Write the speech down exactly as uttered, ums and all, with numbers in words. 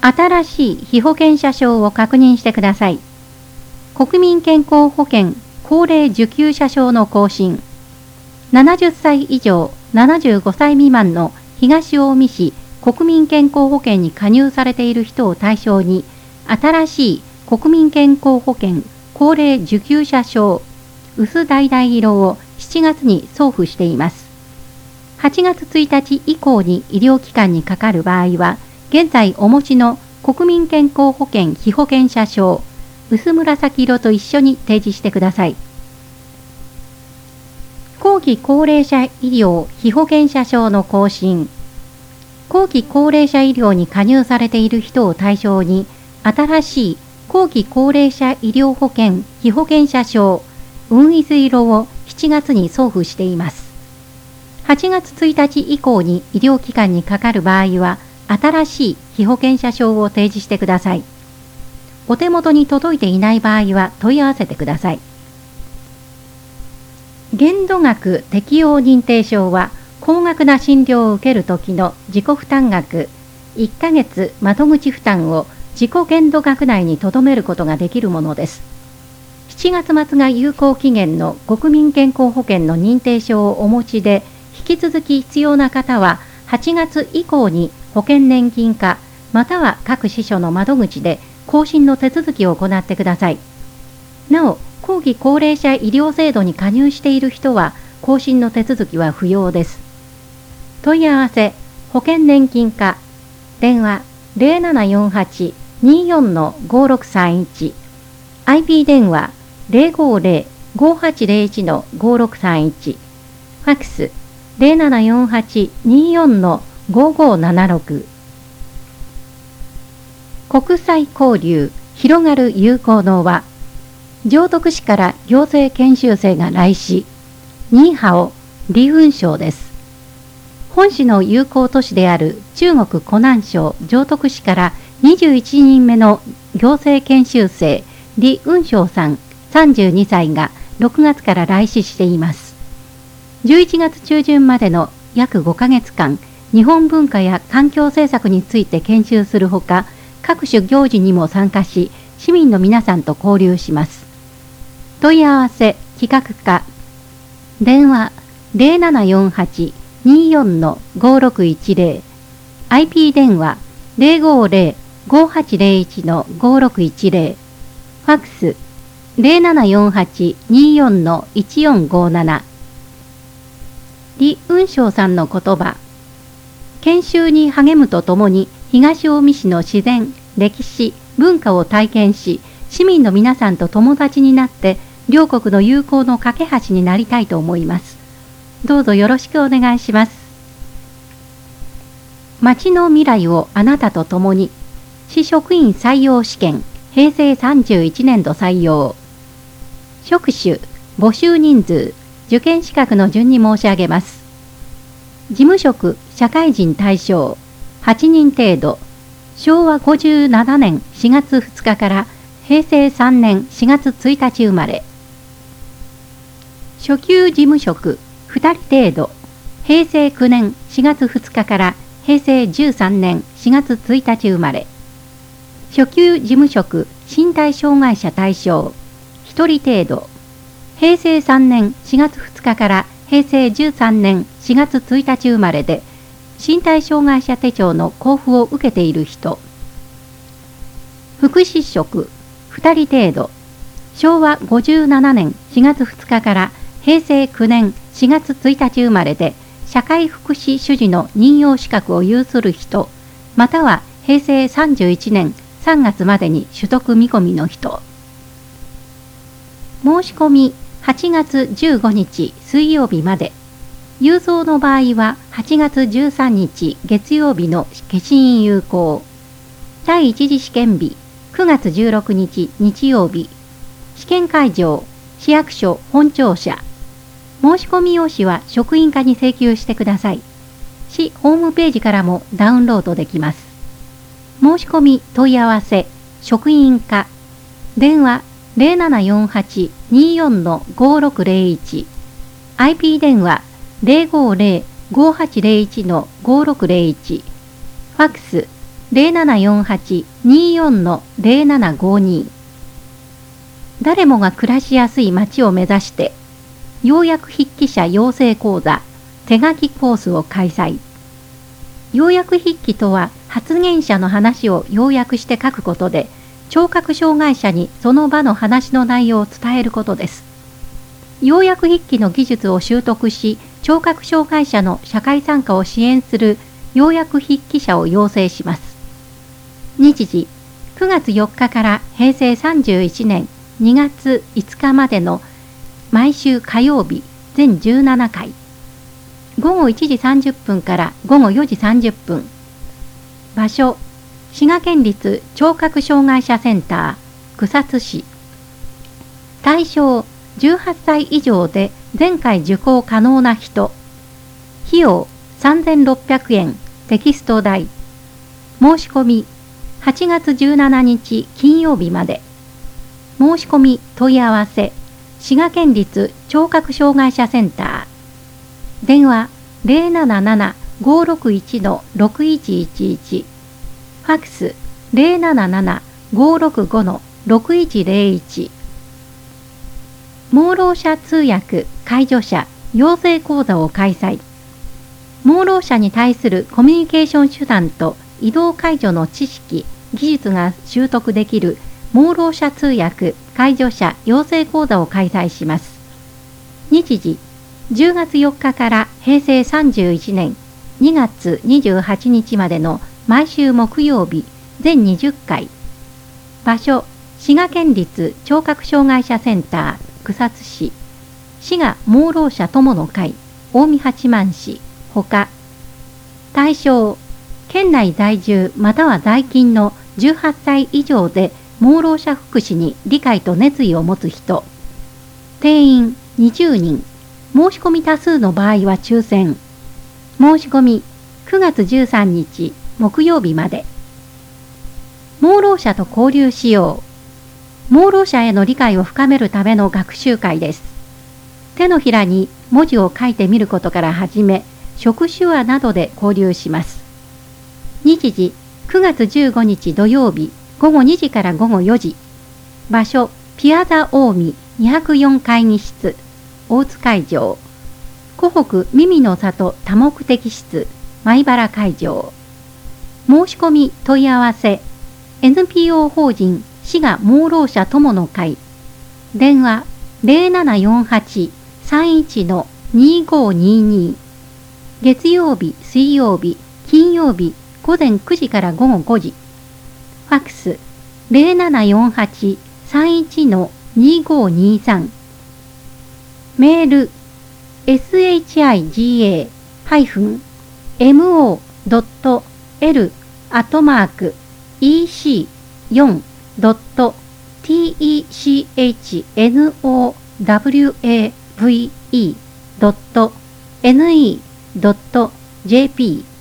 新しい被保険者証を確認してください。国民健康保険高齢受給者証の更新。ななじゅっさい以上ななじゅうごさい未満の東近江市国民健康保険に加入されている人を対象に、新しい国民健康保険高齢受給者証薄橙色をしちがつに送付しています。はちがつついたち以降に医療機関にかかる場合は、現在お持ちの国民健康保険被保険者証薄紫色と一緒に提示してください。後期高齢者医療被保険者証の更新。後期高齢者医療に加入されている人を対象に、新しい後期高齢者医療保険被保険者証雲水色をしちがつに送付しています。はちがつついたち以降に医療機関にかかる場合は、新しい被保険者証を提示してください。お手元に届いていない場合は問い合わせてください。限度額適用認定証は、高額な診療を受けるときの自己負担額いっかげつ窓口負担を自己限度額内に留めることができるものです。しちがつ末が有効期限の国民健康保険の認定証をお持ちで、引き続き必要な方ははちがつ以降に保険年金課または各支所の窓口で更新の手続きを行ってください。なお、後期高齢者医療制度に加入している人は更新の手続きは不要です。問い合わせ保険年金課電話 ゼロななよんはち にーよん ごろくさんいち アイピー 電話 ゼロごゼロ ごはちゼロいち ごろくさんいち ファックス ゼロななよんはち にーよん ごごななろく。国際交流広がる友好の輪。上徳市から行政研修生が来市。ニーハオ李雲省です。本市の友好都市である中国湖南省上徳市からにじゅういちにんめの行政研修生李雲省さんさんじゅうにさいがろくがつから来市しています。じゅういちがつちゅうじゅんまでの約ごかげつかん、日本文化や環境政策について研修するほか、各種行事にも参加し、市民の皆さんと交流します。問い合わせ企画課電話 ゼロななよんはち にーよん ごろくいちゼロ アイピー 電話 ゼロごゼロ ごはちゼロいち ごろくいちゼロ ファックス ゼロななよんはち にーよん いちよんごなな。李雲省さんの言葉。研修に励むとともに東近江市の自然、歴史、文化を体験し、市民の皆さんと友達になって両国の友好の架け橋になりたいと思います。どうぞよろしくお願いします。町の未来をあなたと共に。市職員採用試験へいせいさんじゅういちねんど採用。職種、募集人数、受験資格の順に申し上げます。事務職、社会人対象はちにん程度。しょうわごじゅうななねんしがつふつかからへいせいさんねんしがつついたち生まれ。初級事務職ふたり程度。へいせいきゅうねんしがつふつかからへいせいじゅうさんねんしがつついたち生まれ。初級事務職身体障害者対象ひとり程度。へいせいさんねんしがつふつかからへいせいじゅうさんねんしがつついたち生まれで、身体障害者手帳の交付を受けている人。福祉職ふたり程度。しょうわごじゅうななねんしがつふつかからへいせいきゅうねんしがつついたち生まれで、社会福祉主事の任用資格を有する人、またはへいせいさんじゅういちねんさんがつまでに取得見込みの人。申し込みはちがつじゅうごにち水曜日まで。郵送の場合ははちがつじゅうさんにち月曜日の消印有効。第一次試験日くがつじゅうろくにち日曜日。試験会場市役所本庁舎。申し込み用紙は職員課に請求してください。市ホームページからもダウンロードできます。申し込み問い合わせ職員課電話 ゼロななよんはち にーよん ごろくゼロいち アイピー 電話 ゼロごゼロ ごはちゼロいち ごろくゼロいち ファックスゼロななよんはち にーよん ゼロななごに。誰もが暮らしやすい街を目指して、要約筆記者養成講座手書きコースを開催。要約筆記とは発言者の話を要約して書くことで、聴覚障害者にその場の話の内容を伝えることです。要約筆記の技術を習得し、聴覚障害者の社会参加を支援する要約筆記者を養成します。日時、くがつよっかからへいせいさんじゅういちねんにがついつかまでの毎週火曜日全じゅうななかい。ごごいちじさんじゅっぷんからごごよじさんじゅっぷん。場所、滋賀県立聴覚障害者センター草津市。対象じゅうはっさい以上で前回受講可能な人。費用さんぜんろっぴゃくえんテキスト代。申し込みはちがつじゅうしちにち金曜日まで。申し込み問い合わせ滋賀県立聴覚障害者センター。電話 ゼロなななな ごーろくいち ろくいちいちいち。ファックス ゼロなななな ごーろくご ろくいちゼロいち。盲ろう者通訳介助者養成講座を開催。盲ろう者に対するコミュニケーション手段と移動介助の知識、技術が習得できる盲ろう者通訳介助者養成講座を開催します。日時、じゅうがつよっかからへいせいさんじゅういちねんにがつにじゅうはちにちまでの毎週木曜日全にじゅっかい。場所、滋賀県立聴覚障害者センター草津市。滋賀盲ろう者友の会近江八幡市ほか。対象、県内在住または在勤のじゅうはっさい以上で盲ろう者福祉に理解と熱意を持つ人。定員にじゅうにん。申し込み多数の場合は抽選。申し込みくがつじゅうさんにち木曜日まで。盲ろう者と交流しよう。盲ろう者への理解を深めるための学習会です。手のひらに文字を書いてみることから始め、触手話などで交流します。日時、くがつじゅうごにち土曜日、ごごにじからごごよじ。場所、ピアザ近江にひゃくよん会議室、大津会場。湖北耳の里多目的室、米原会場。申し込み問い合わせ、エヌピーオー 法人滋賀盲ろう者友の会。電話ゼロななよんはち さんいち にごにに。月曜日、水曜日、金曜日、ごぜんくじからごごごじ。ファックスゼロななよんはち さんいち にごにさん。メール エスエイチアイジーエー エムオー ドット エル アットマーク イーシー よん ドット ティーイーシーエイチエヌオーダブリューエーブイイー ドット エヌイー ドット ジェーピー